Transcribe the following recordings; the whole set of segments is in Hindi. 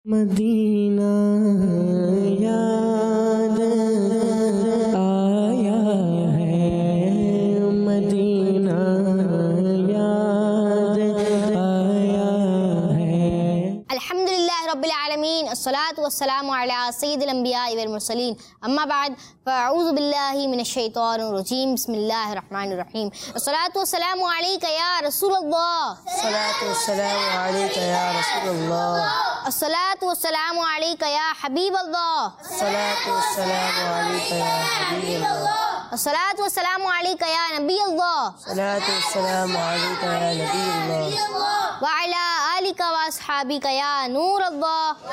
मदीना याद आया है, मदीना याद आया है। अल्हम्दुलिल्लाह रब्बिल आलमीन, अस्सलातु वस्सलामु अला सय्यिदिल अंबिया वल मुरसलीन, अम्मा बाद फ़अऊज़ु बिल्लाहि मिनश शैतानिर रजीम, बिस्मिल्लाहिर रहमानिर रहीम। अस्सलातु वस्सलामु अलैका या रसूलल्लाह, अस्सलातु वस्सलामु अलैका या रसूलल्लाह, अस्सलातु वस्सलामु अलैका या हबीबल्लाह, अस्सलातु वस्सलामु अलैका या हबीबल्लाह, अस्सलातु वस्सलामु अलैका या नबीयल्लाह, अस्सलातु वस्सलामु अलैका या नबीयल्लाह, व अला आलिका व अस्हाबिका या नूरल्लाह।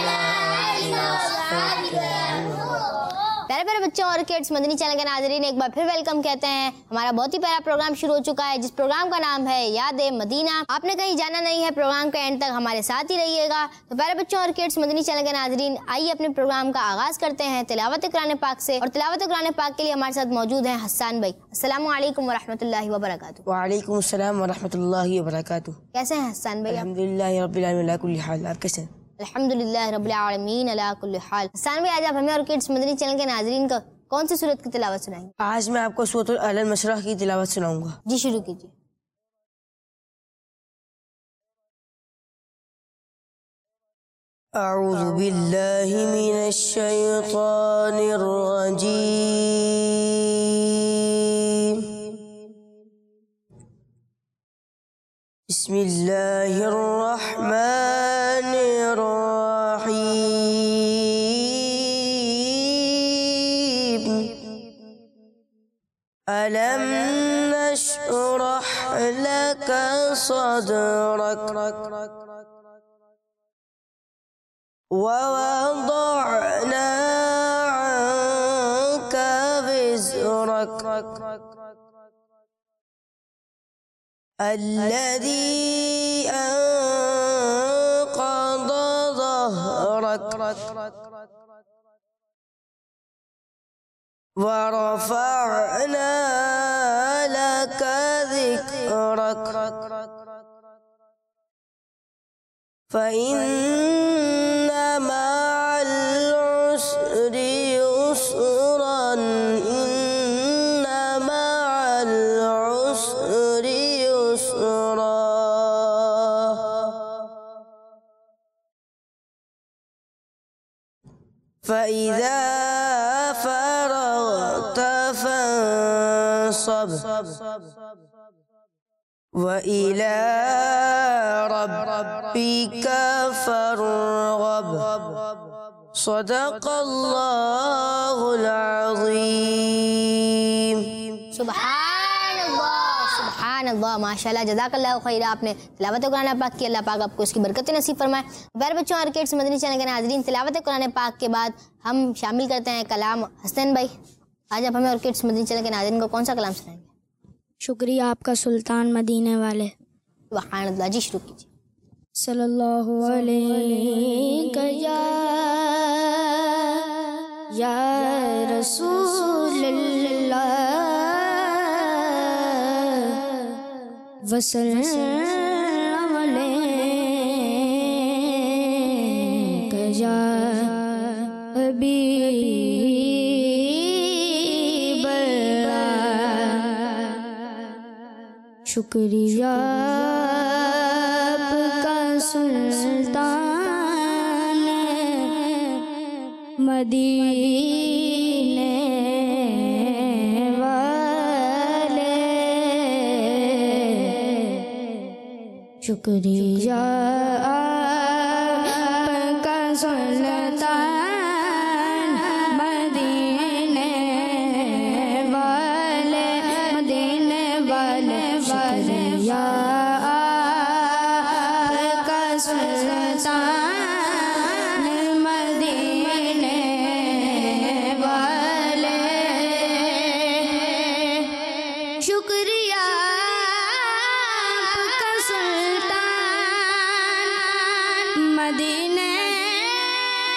प्यारे प्यारे बच्चों और किड्स, मदनी चैनल के नाज़रीन एक बार फिर वेलकम कहते हैं। हमारा बहुत ही प्यारा प्रोग्राम शुरू हो चुका है, जिस प्रोग्राम का नाम है याद-ए मदीना। आपने कहीं जाना नहीं है, प्रोग्राम के एंड तक हमारे साथ ही रहिएगा। तो प्यारे बच्चों और किड्स, मदनी चैनल के नाज़रीन, आइए अपने प्रोग्राम का आगाज करते हैं तिलावत कुरान पाक से। और तिलावत कुरान पाक के लिए हमारे साथ मौजूद हैं हसन भाई। अस्सलामु अलैकुम व रहमतुल्लाहि व बरकातुहू। वालेकुम अस्सलाम व रहमतुल्लाहि व बरकातुहू। कैसे हैं हसन भाई? अल्हम्दुलिल्लाहि रब्बिल आलमीन अला कुल्ली हाल। आप कैसे हैं? अल्हम्दुलिल्लाह रब्बिल आलमीन अला कुल्ली हाल। हसन भाई, आज आप हमें और किड्स मदनी चैनल के नाज़रीन को कौन सी सूरत की तिलावत सुनाएंगे? आज मैं आपको सूरतुल अलम मशरह की तिलावत सुनाऊंगा। जी, शुरू कीजिए। अऊज़ु बिल्लाहि मिनश शैतानिर रजीम। बिस्मिल्लाहिर रहमानिर रहीम। अलम नशरह लका सदरक ववदअना अन्का विज़रक अल्लज़ी अन्क़ज़ ज़हरक वरफ़अना लका ज़िक्रक फ़इन्न मअल उसरि युस्रन इन्न मअल उसरि युस्रा। फ़इज़ा फ़रग़त फ़ंसब वइला रब्बिका फ़रग़ब। सदक़ल्लाहुल अज़ीम। सुभानअल्लाह, माशाल्लाह, जज़ाकल्लाहु खैरा। आपने तिलावत कुरान पाक की, अल्लाह पाक आपको उसकी बरकत नसीब फरमाए। प्यारे बच्चों और किड्स मदनी चैनल के नाज़रीन, तिलावत कुरान पाक के बाद हम शामिल करते हैं कलाम। हसन भाई, आज आप हमें और किड्स मदनी चैनल के नाज़रीन को कौन सा कलाम सुनाएंगे? शुक्रिया आपका सुल्तान मदीने वाले। सुभानअल्लाह, जी शुरू कीजिए। सल्लल्लाहु अलैहि या रसूलल्लाह वसल्लम अलैका या हबीबल्लाह। शुक्रिया आपका सुल्तान मदीने वाले। शुक्रिया आपका सुल्तान मदीने वाले, मदीने वाले। शुक्रिया आपका सुल्तान मदीने वाले। शुक्रिया आपका सुल्तान मदीने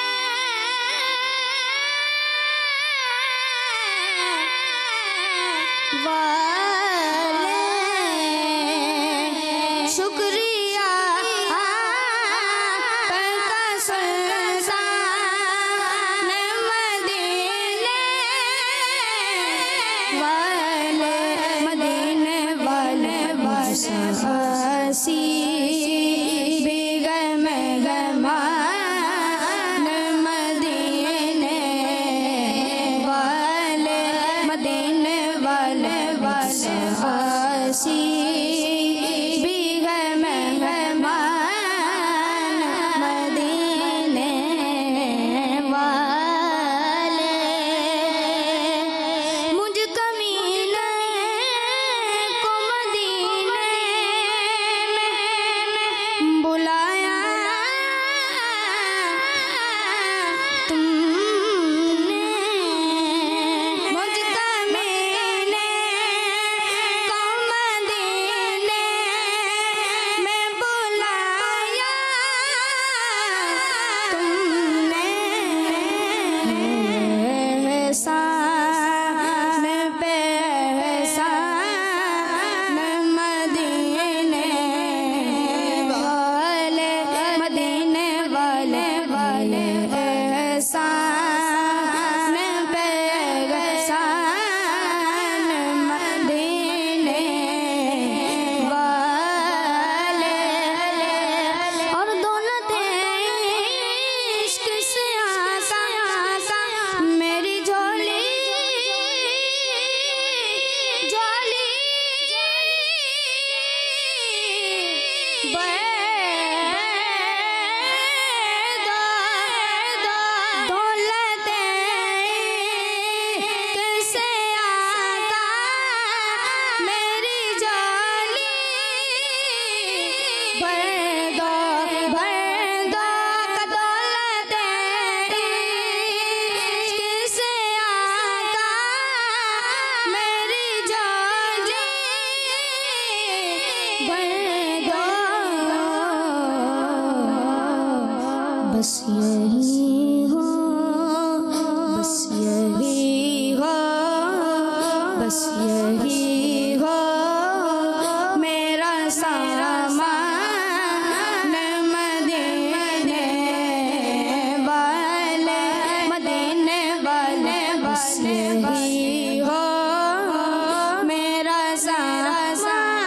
बस यही हो, बस यही हो, बस यही हो मेरा सामान मदीने वाले, मदीने वाले, बस यही हो मेरा सामान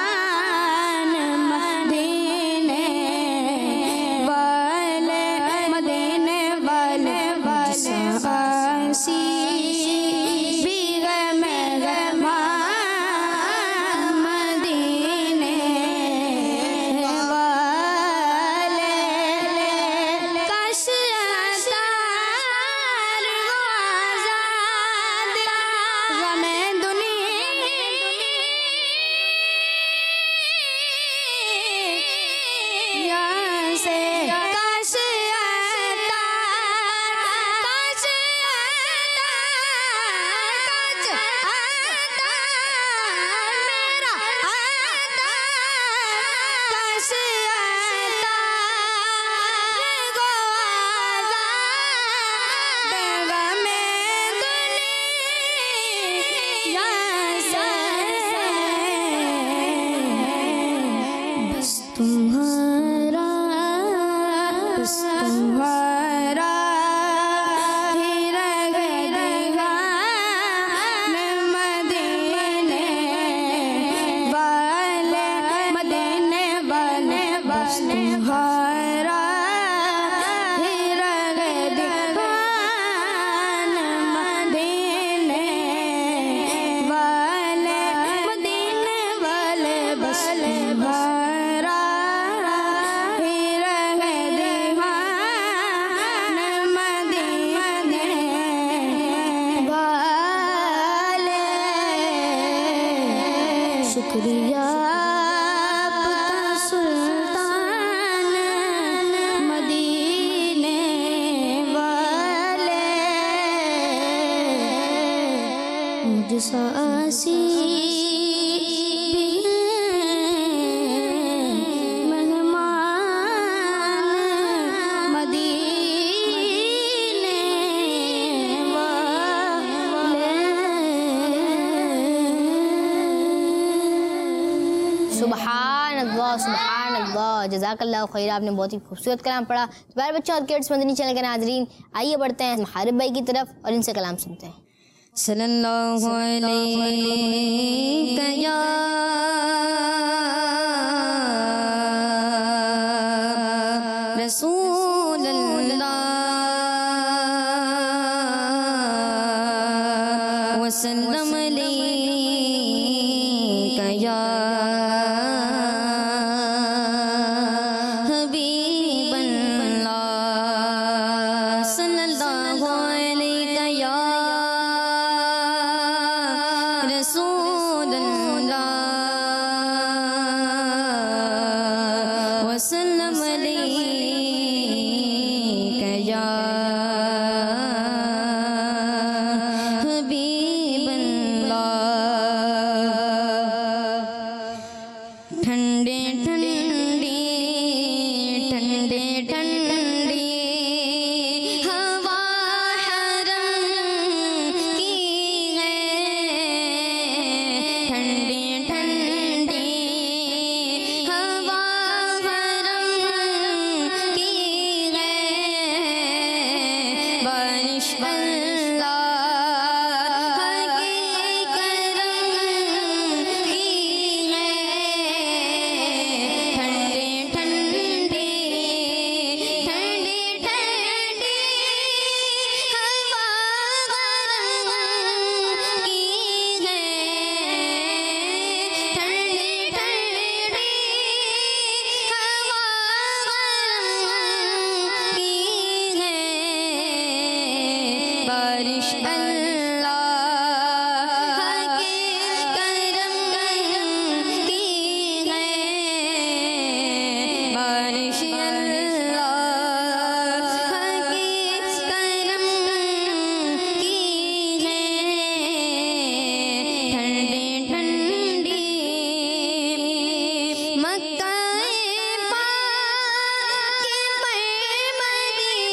मदीने वाले, मदीने वाले, आसी भी गम मदीने वाले, कश अतार आज़ाद गमे दुनिया से, कश तुम्हारा, बस तुम्हारा ही रहेगा मदीने वाले, मदीने वाले, बस तुम्हारा ही रहेगा मदीने वाले, मदीने वाले, बस तुम्हारा शुक्रिया आपका सुल्तान मदीने वाले, मुझसा आसी मेहमान मदीने सुभान अल्लाह, सुभान अल्लाह, जज़ाकल्लाह खैर। आपने बहुत ही खूबसूरत कलाम पढ़ा। तो प्यारे बच्चों और किड्स मदनी चैनल के नाज़रीन, आइए बढ़ते हैं मुहारिब भाई की तरफ और इनसे कलाम सुनते हैं। सल्लल्लाहु अलैहि या रसूल अल्लाह वसल्लम अलैका या हबीब अल्लाह, सल्लल्लाहु अलैका या रसूल अल्लाह वसल्लम अलैका या हबीब अल्लाह। ठंडे ठंडे ठंडे ठंडे हवा हरम की है, ठंडे ठंडे हवा हरम की है, बारिश अल्लाह के करम की है, ठंडे ठंडे ठंडे ठंडे हवा गरम की है, ठंडे ठंडे हवा गरम की है, बारिश अल्लाह के करम की है, बारिश अल्लाह के करम की है, ठंडे ठंडे मक्का पाक के पर मदीना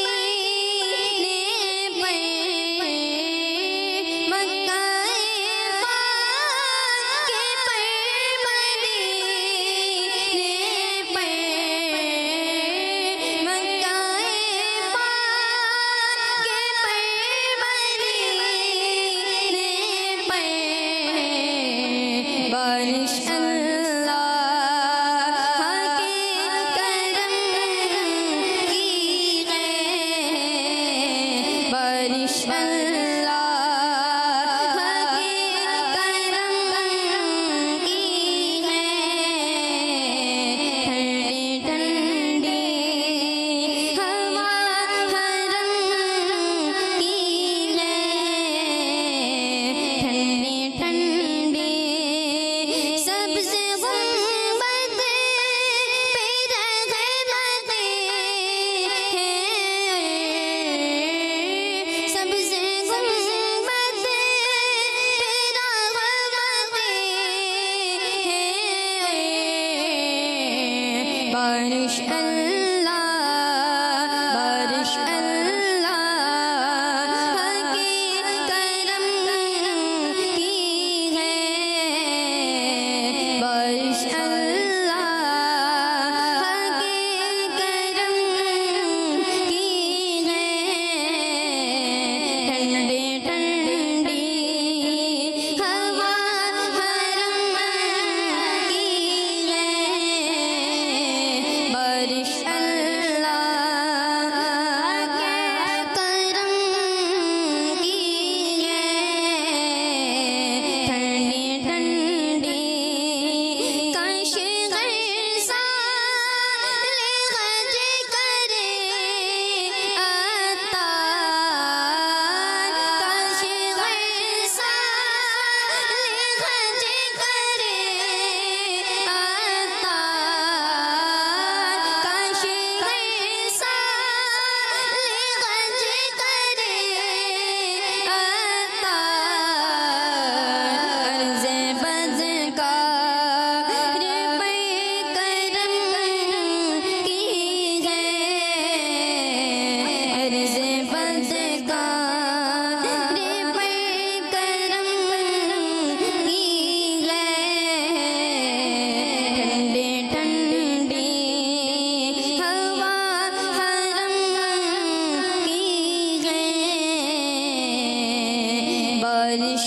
बारिश अल्लाह बारिश अल्लाह के करम की है बारिश अल्लाह के करम की है ठंडी ठंडी हवा हरम की है बारिश अल्लाह के करम की है ठंडी ठंडी काश घर साले गज करे अतार काश घर साले गज करे अतार काश घर साले गज करे अतार अर्ज़े बज़कार पे करम की है अर्ज़े बज़कार पे करम की है ठंडी ठंडी हवा हरम की है बारिश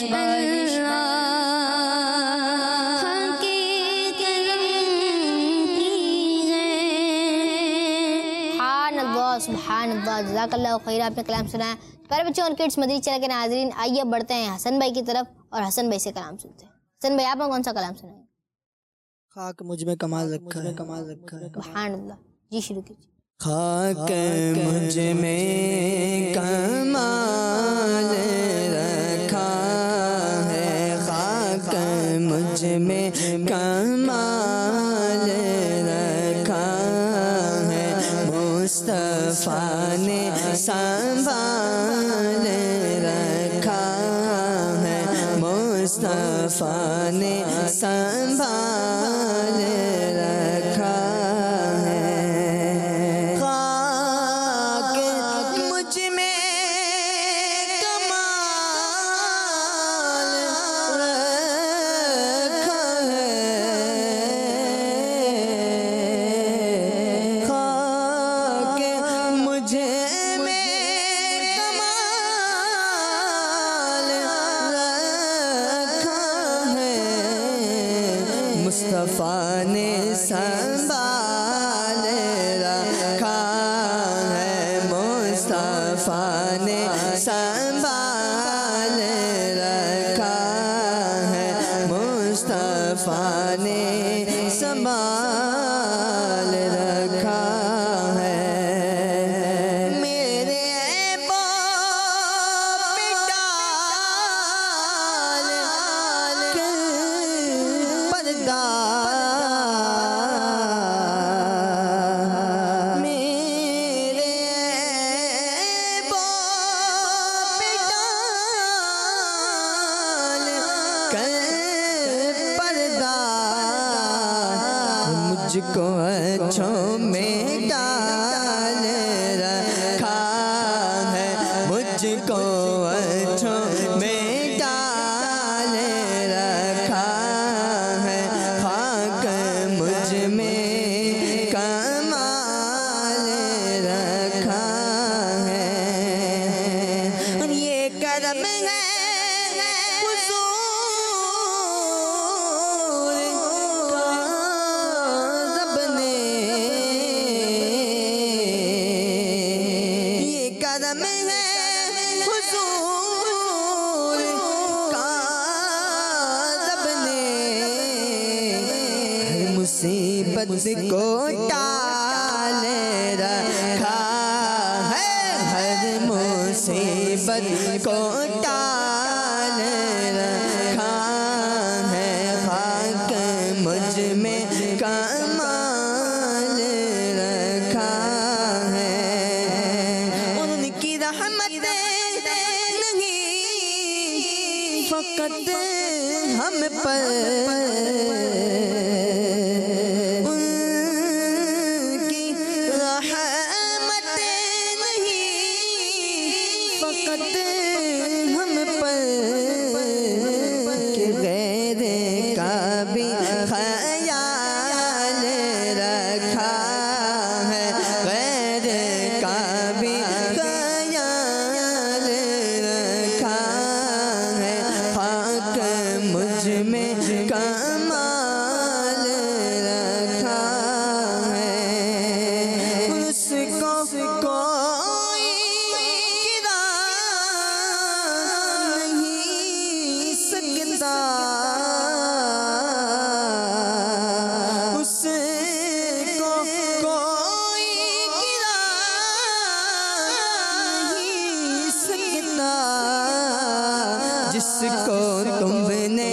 अल्लाह के करम की है। सुभान अल्लाह जज़ाकल्लाहु खैर। आपने कलाम सुना है। प्यारे बच्चों और किड्स मदनी चैनल के नाज़रीन, आइए बढ़ते हैं हसन भाई की तरफ और हसन भाई से कलाम सुनते हैं। हसन भाई, आपने कौन सा कलाम सुनाएंगे? खाक मुझ में कमाल रखा है, कमाल रखा है। सुभान अल्लाह, जी शुरू कीजिए। खाक मुझ में कमाल रखा है, खाक मुझ में कमाल रखा है, मुस्तफा ने संभाल रखा है, मुस्तफा ने संभाल रखा है। खाक मुझ में कमाल रखा है, खाक मुझे में कमाल रखा है, मुस्तफा ने संभाल रखा है, मुस्तफा ने संभाल रखा है, मुस्तफा ने संभाल रखा है। मेरे बाप डाल के पर्दा, मेरे बाप डाल के पर्दा, मुझको अच्छों में डाल रखा है, मुझको अच्छों में डाल रखा है, खाक मुझ में कमाल रखा है। और ये करम है हुजूर का रब ने, ये करम है हुजूर का रब ने, हर मुसीबत को टाल रखा है, हर मुसीबत को टाल रखा है, खाक मुझ में कमाल रखा है। उनकी रहमत नहीं फकत हम पर, खत हम पर कि गैर का भी ख्याल रखा है, गैर का भी ख्याल रखा है, खाक मुझ में कमाल रखा है। उसको कोई गिरा नहीं सकता, उसको कोई गिरा नहीं सकता, जिसको तुमने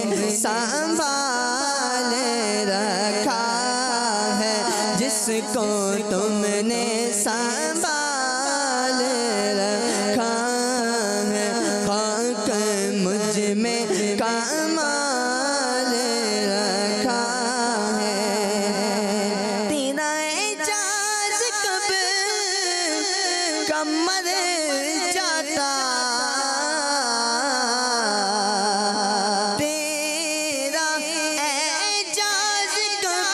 संभाल रखा है, जिसको तुमने संभाल रखा है, खाक मुझ में कमाल रखा है। तेरा एजाज कब कमर जाता, तेरा एजाज कब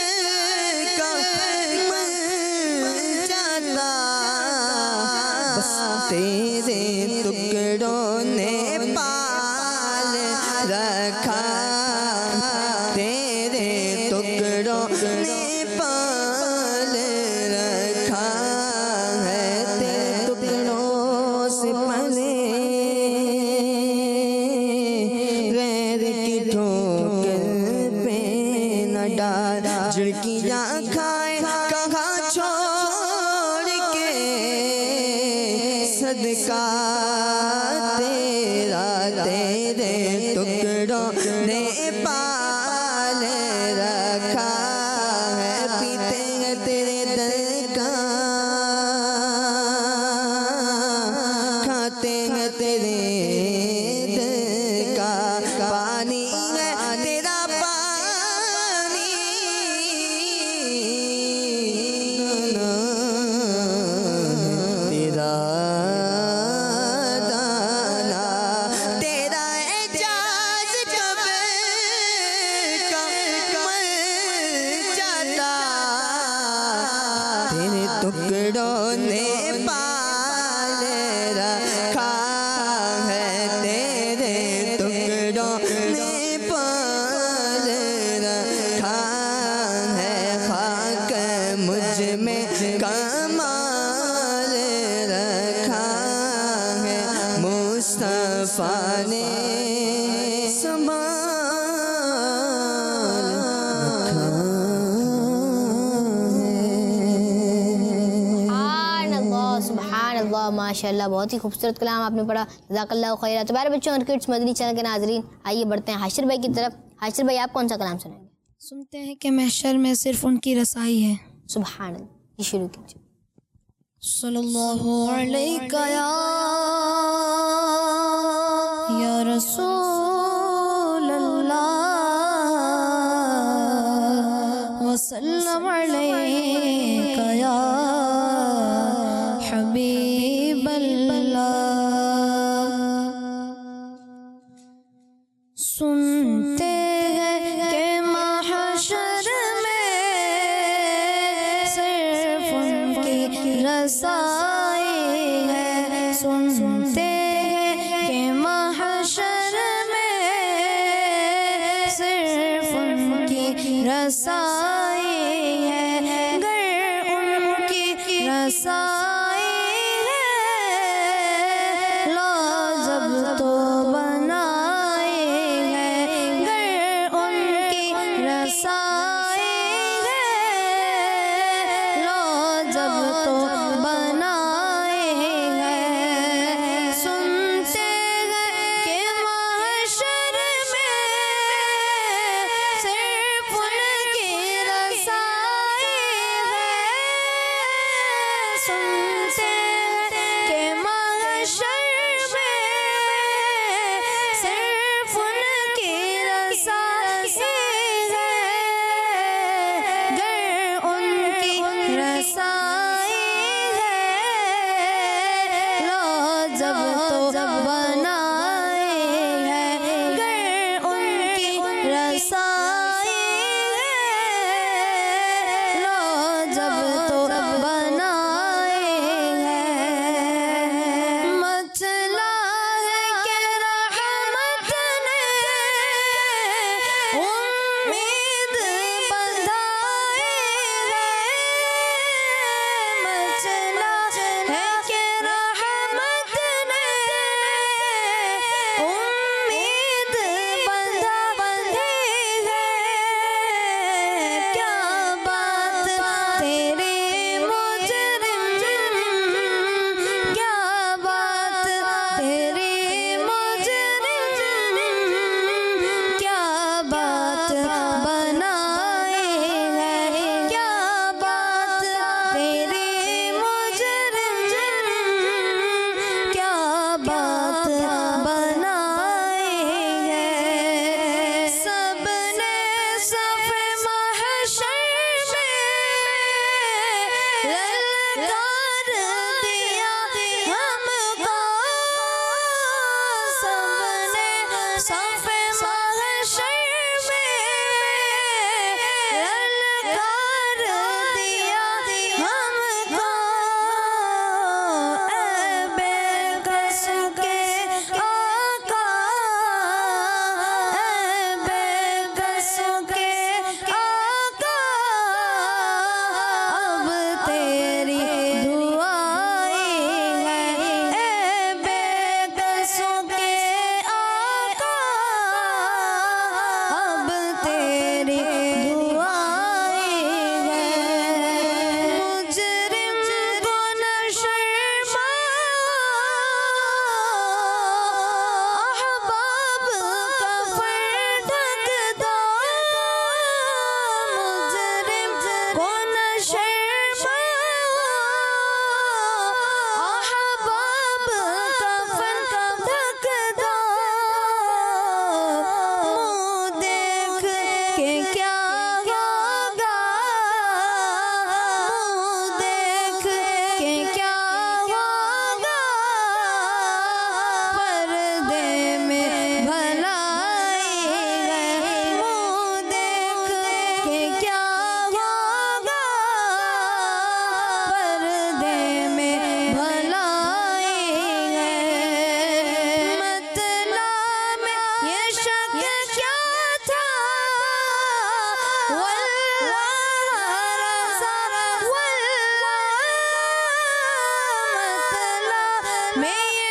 कमर जाता, बस तेरे टुकड़ों ने पाल रखा, तेरे टुकड़ों ने पाल रखा है, तेरे टुकड़ों से पले गैर की ठोकर पे न डाल, झिड़कियाँ खाए कहाँ छोड़ के सदका तेरा, तेरे टुकड़ों ने पाल रखा है, पीते हैं तेरे दर का, खाते हैं तेरे दर का पानी है तेरा पानी, तेरा दाना, तेरा एजाज कब कमर जाता, तेरे टुकड़ों ने पाल रखा है, तेरे टुकड़ों ने पाल रखा है, खाक मुझ में कमाल रखा है, मुस्तफा ने संभाल रखा है। सुभान अल्लाह, माशाल्लाह, बहुत ही खूबसूरत कलाम आपने पढ़ा, जज़ाकल्लाहु खैरा। तो प्यारे बच्चों और किड्स मदनी चैनल के नाजरीन, आइए बढ़ते हैं हाशिर भाई की तरफ। हाशिर भाई, आप कौन सा कलाम सुनाएंगे? सुनते हैं कि महशर में सिर्फ उनकी रसाई है। सुभान अल्लाह, ये शुरू कीजिए। सल्लल्लाहु अलैका या रसूल अल्लाह, वसल्लम अलैका या हबीब अल्लाह। सुनते हैं कि महशर में सिर्फ उनकी रसाई है, सुनते हैं कि महशर में सिर्फ उनकी रसाई है, गर उनकी रसाई है लाजब तो बनाए है, गर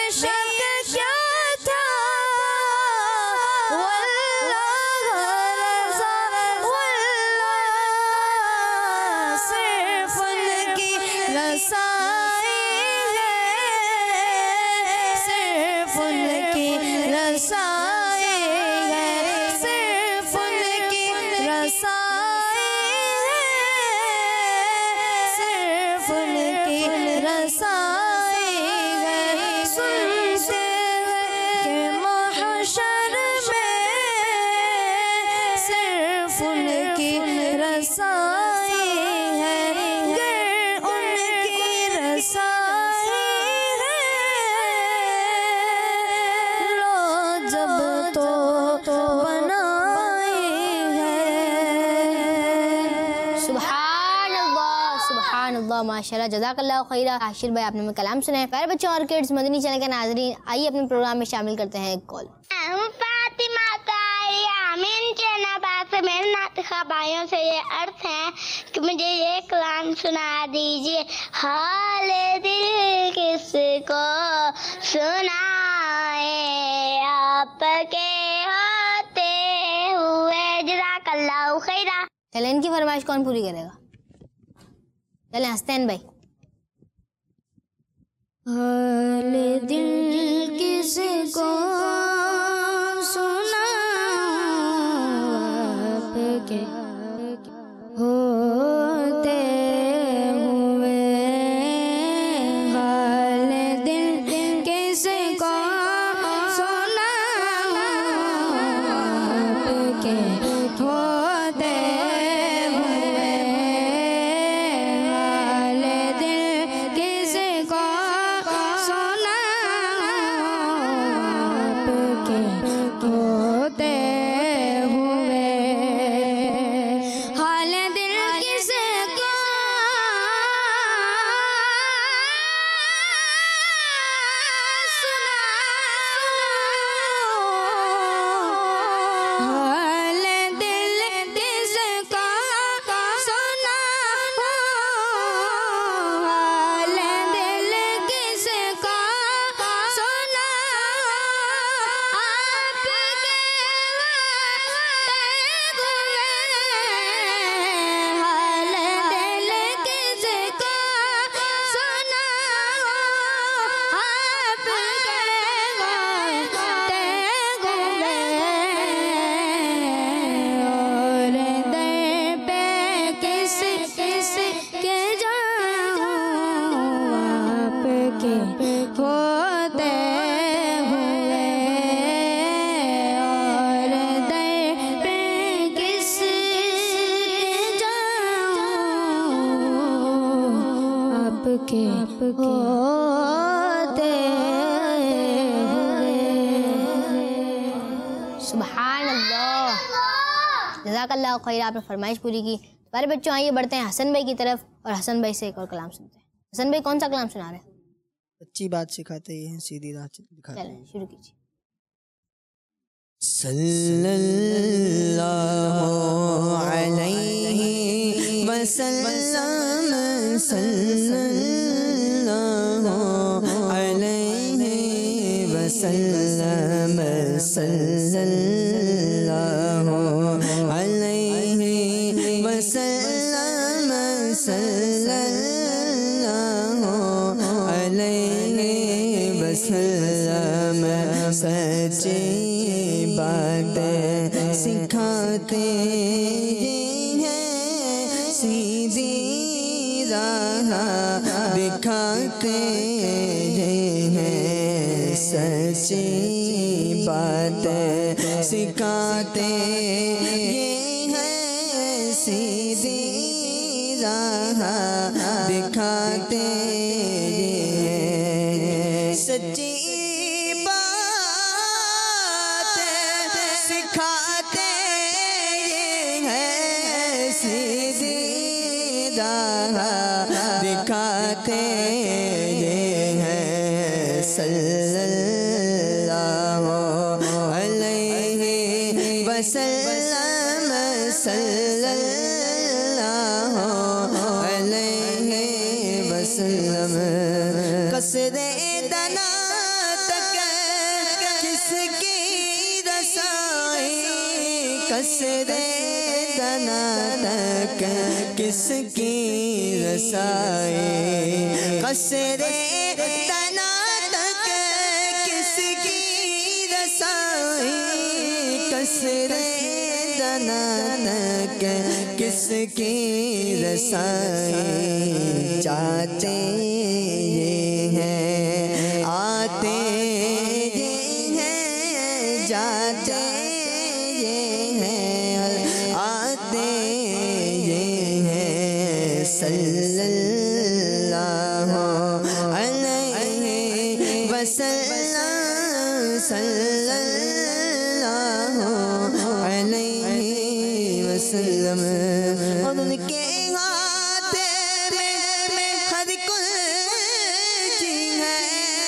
बेशक क्या था वल्लाह रज़ा वल्लाह सिर्फ उनकी रसाई है, सिर्फ उनकी रसाई है, सिर्फ उनकी रसाई है, सिर्फ उनकी रसाई है। सुनते हैं कि महशर में सिर्फ उनकी रसाई है, गर उनकी रसाई है, लो जब तो बनाए है। सुभान अल्लाह माशाल्लाह जज़ाकल्लाह खैरा। आशिर भाई आपने हमें कलाम सुनाए। प्यारे बच्चों और किड्स, मदनी चैनल के नाज़रीन, आइए अपने प्रोग्राम में शामिल करते हैं एक कॉल। फातिमा तारिया मिन चनाबाद से मेरे नातिका भाइयों से ये अर्थ है कि मुझे ये कलाम सुना दीजिए। हाल दिल किसको सुनाए आपके होते हुए। जज़ाकल्लाह खैरा। चलें, इनकी फरमाइश कौन पूरी करेगा? चलें हसनैन भाई। हाल दिल किसको सुना आपके होते हुए। हाल दिल किसको सुना आपके होते हुए। हाल दिल किसको सुना आपके होते हुए। हाल दिल किसको सुना, हाल दिल किसको सुना, हाल दिल किसको सुना आपके होते हुए। हाल दिल किसको सुना आपके होते हुए। और दर पे किस किस के जाऊं आपके होते हुए। और दर पे किस के जाऊं आपके होते हुए। सुभान अल्लाह जज़ाकल्लाह खैर। आपने फरमाइश पूरी की। प्यारे बच्चों, आइए बढ़ते हैं हसन भाई की तरफ और हसन भाई से एक और कलाम सुनते हैं। हसन भाई कौन सा कलाम सुना रहे हैं? अच्छी बात सिखाते हैं, सीधी राह दिखाते चलें हैं। शुरू कीजिए। सल्लल्लाहु अलैहि वसल्लम, सल्लल्लाहु अलैहि वसल्लम, सल्लल्लाहु अलैहि वसल्लम, सल्लल्लाहु अलैहि वसल्लम। सच्ची बातें सिखाते हैं, सीधी राह दिखाते हैं। सच्ची बातें सिखाते ये हैं, सीधी राह दिखाते हैं। सच्ची सिखाते हैं, सीधी राह दिखाते हैं। सल्लल्लाहु अलैहि वसल्लम, सल्लल्लाहु अलैहि वसल्लम। कसरे दना किसकी रसाई कसरे दना तक किसकी रसाई कसरे दना तक किसकी रसाई कसरे दना तक किसकी रसाई जाते ये हैं आते ये हैं जाते ये हैं आते ये हैं सल्लल्लाहु अलैहि वसल्लम सल्लल्लाहु अलैहि वसल्लम और उनके हाथ में हर कुछ है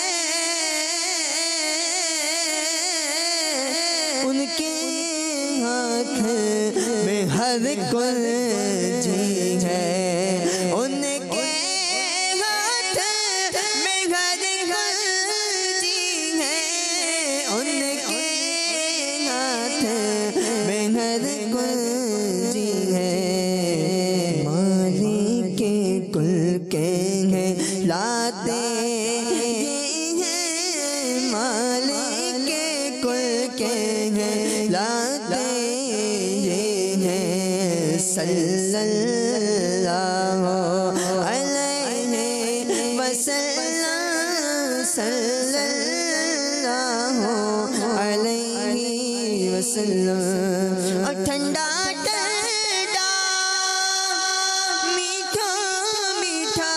उनके हाथ में हर कुछ है उनके हाथ में हर कुछ है उनके हाथ में हर कुछ है मालिक के कुल के हैं लाते ये हैं मालिक के कुल के हैं लाते ये हैं सल्लल्लाहु अलैहि वसल्लम सल्लल्लाहु अलैहि वसल्लम और ठंडा ठंडा मीठा मीठा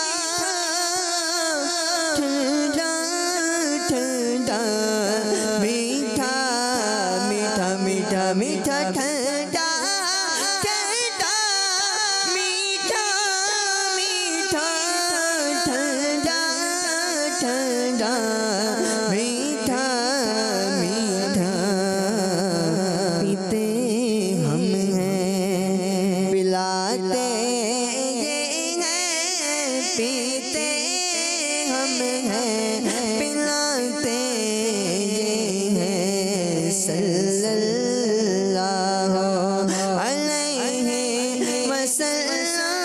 ठंडा ठंडा मीठा मीठा मीठा मीठा ठंडा ठंडा मीठा मीठा ठंडा ठंडा मीठा मीठा पीते हम हैं पिलाते ये हैं पीते हम हैं पिलाते ये हैं सल्लल्लाहु अलैहि वसल्लम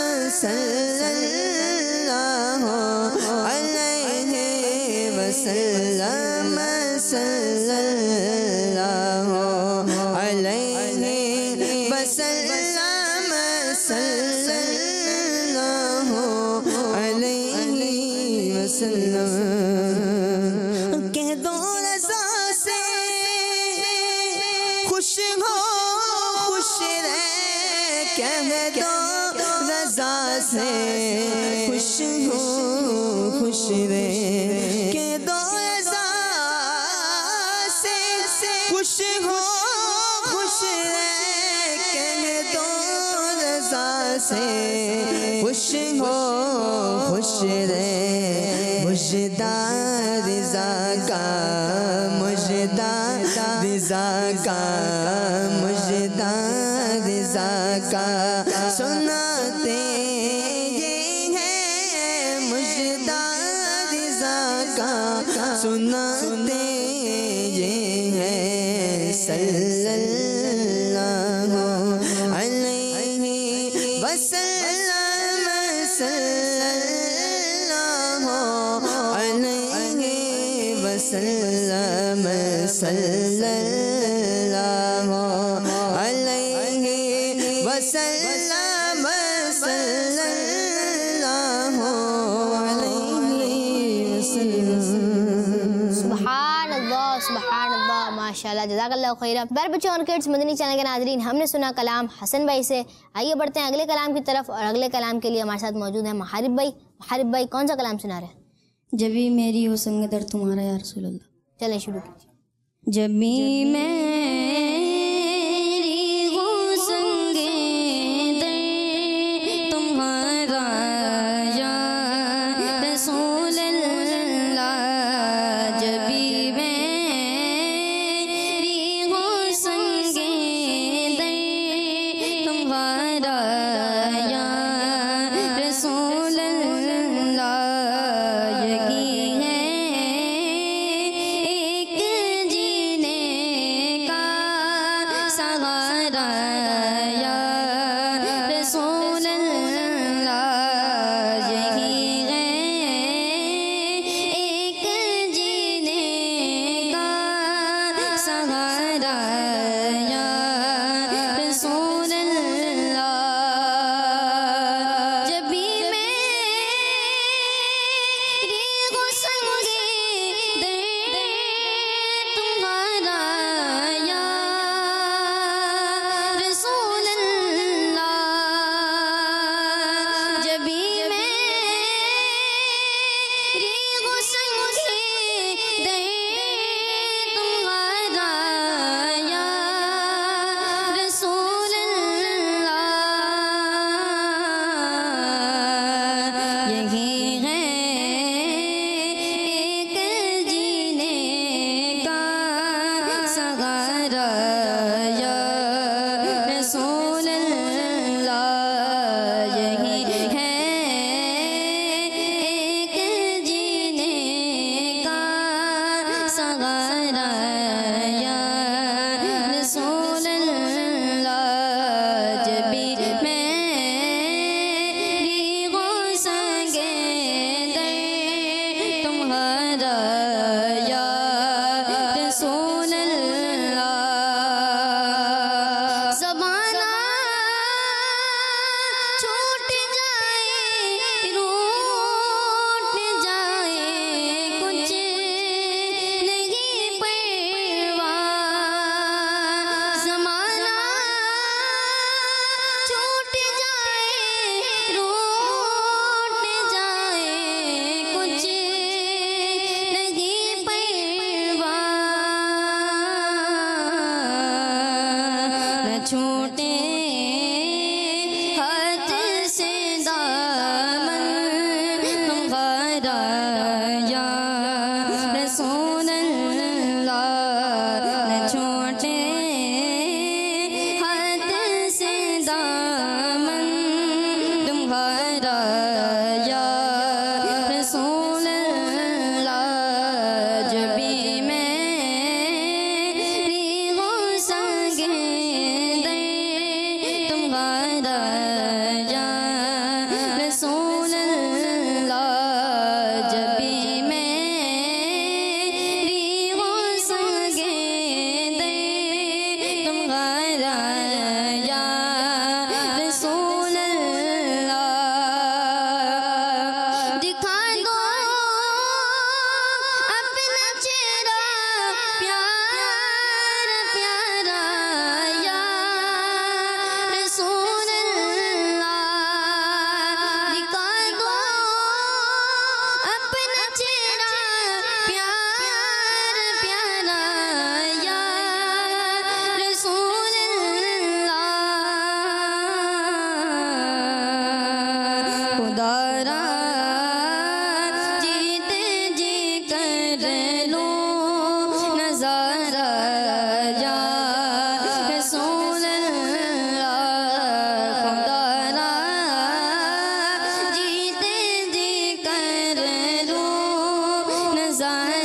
सल्लल्लाहु अलैहि वसल्लम सल्लल्लाहु अलैहि वसल्लम सल्लल्लाहु अलैहि वसल्लम कह दो रज़ा से खुश हो खुश रह कह दो रज़ा से खुश हो खुश रह कह दो रज़ा से खुश हो खुश रह कह दो रज़ा से खुश हो खुश रह मुजदा रिज़ा का मुजदा रिज़ा का मुजदा रिज़ा का सुनाते ये हैं मुजदा रिज़ा का सुनाते ये हैं सल्लल्लाहु अलैहि वसल्लम सल्लल्लाहु अलैहि वसल्लम सल्लल्लाहु अलैहि वसल्लम सल्लल्लाहु अलैहि वसल्लम सुभान अल्लाह माशाल्लाह जज़ाकल्लाह खैरा। प्यारे बच्चों और किड्स, मदनी चैनल के नाज़रीन, हमने सुना कलाम हसन भाई से। आइए बढ़ते हैं अगले कलाम की तरफ और अगले कलाम के लिए हमारे साथ मौजूद है महारिब भाई। महारिब भाई कौन सा कलाम सुना रहे हैं? जब भी मेरी हो संग दर तुम्हारा या रसूल अल्लाह। चलें शुरू कीजिए। जब भी मेरी हो संगे दर तुम्हारा या रसूल अल्लाह। जब भी मेरी हो संगे दर तुम्हारा या रसूल अल्लाह। यही है एक जी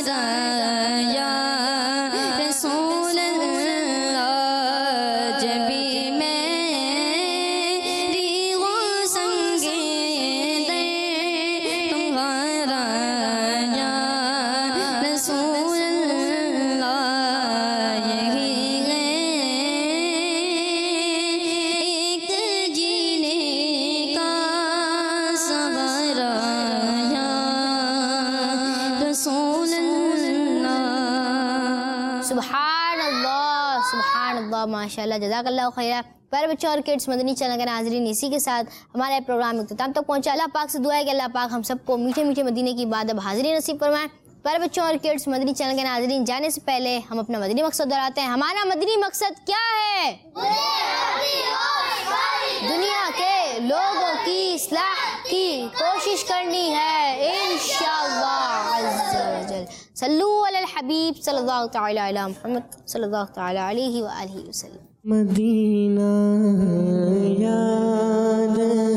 या रसूल अल्लाह, जब भी मेरी हो संगे दर तुम्हारा या रसूल अल्लाह, यही है एक जीने का सहारा या रसूल अल्लाह। सुभान अल्लाह, माशाल्लाह, जज़ाकल्लाह खैरा। प्यारे बच्चों और किड्स, मदनी चैनल के नाज़रीन, इसी के साथ हमारे प्रोग्राम इख्तिताम तक पहुंचा। अल्लाह पाक से दुआ है कि अल्लाह पाक हम सबको मीठे मीठे मदीने की इबादत हाज़िरी नसीब फरमाएं। प्यारे बच्चों और किड्स, मदनी चैनल के नाज़रीन, जाने से पहले हम अपना मदनी मकसद दोहराते हैं। हमारा मदनी मकसद क्या है? दुनिया के लोगों की इस्लाह की कोशिश करनी है, इंशाअल्लाह अज़्ज़ा वजल। सल्लू अलल हबीब सल्लल्लाहु तआला अला मुहम्मद सल्लल्लाहु तआला अलैहि व आलिहि वसल्लम। मदीना याद